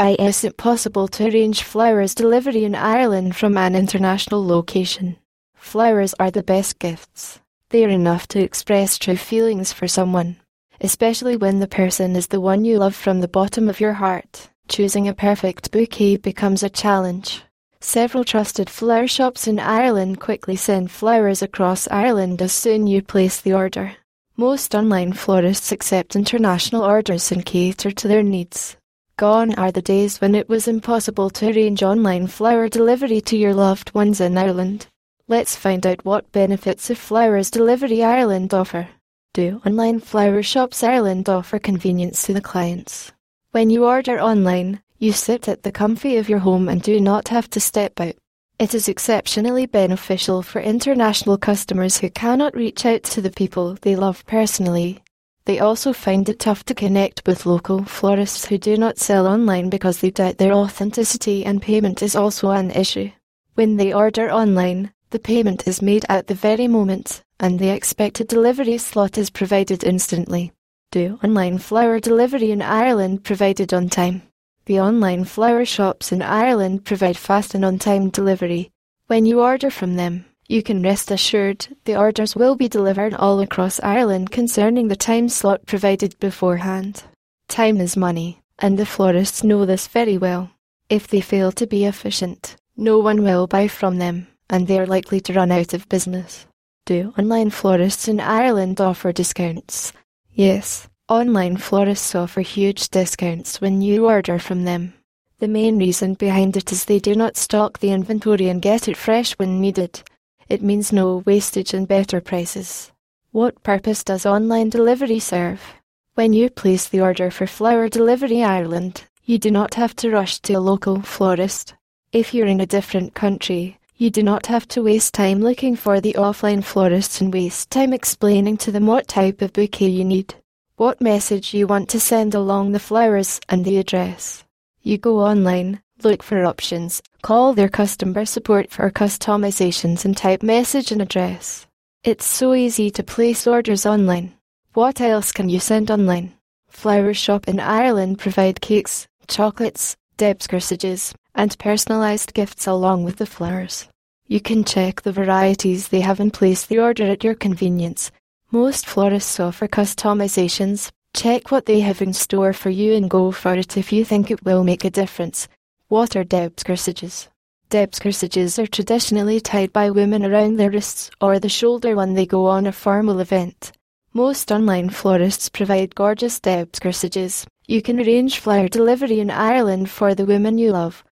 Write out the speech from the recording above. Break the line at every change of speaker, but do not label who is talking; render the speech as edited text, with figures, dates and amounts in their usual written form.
Is it possible to arrange flowers delivery in Ireland from an international location? Flowers are the best gifts. They are enough to express true feelings for someone, especially when the person is the one you love from the bottom of your heart. Choosing a perfect bouquet becomes a challenge. Several trusted flower shops in Ireland quickly send flowers across Ireland as soon as you place the order. Most online florists accept international orders and cater to their needs. Gone are the days when it was impossible to arrange online flower delivery to your loved ones in Ireland. Let's find out what benefits of Flowers Delivery Ireland offer. Do online flower shops Ireland offer convenience to the clients? When you order online, you sit at the comfy of your home and do not have to step out. It is exceptionally beneficial for international customers who cannot reach out to the people they love personally. They also find it tough to connect with local florists who do not sell online because they doubt their authenticity, and payment is also an issue. When they order online, the payment is made at the very moment, and the expected delivery slot is provided instantly. Do online flower delivery in Ireland provided on time? The online flower shops in Ireland provide fast and on-time delivery. When you order from them, you can rest assured the orders will be delivered all across Ireland concerning the time slot provided beforehand. Time is money, and the florists know this very well. If they fail to be efficient, no one will buy from them, and they are likely to run out of business. Do online florists in Ireland offer discounts? Yes, online florists offer huge discounts when you order from them. The main reason behind it is they do not stock the inventory and get it fresh when needed. It means no wastage and better prices. What purpose does online delivery serve? When you place the order for Flower Delivery Ireland, you do not have to rush to a local florist. If you're in a different country, you do not have to waste time looking for the offline florist and waste time explaining to them what type of bouquet you need, what message you want to send along the flowers, and the address. You go online, look for options, call their customer support for customizations, and type message and address. It's so easy to place orders online. What else can you send online? Flower Shop in Ireland provide cakes, chocolates, Deb's corsages, and personalised gifts along with the flowers. You can check the varieties they have and place the order at your convenience. Most florists offer customizations. Check what they have in store for you and go for it if you think it will make a difference. What are Deb's corsages? Deb's corsages are traditionally tied by women around their wrists or the shoulder when they go on a formal event. Most online florists provide gorgeous Deb's corsages. You can arrange flower delivery in Ireland for the women you love.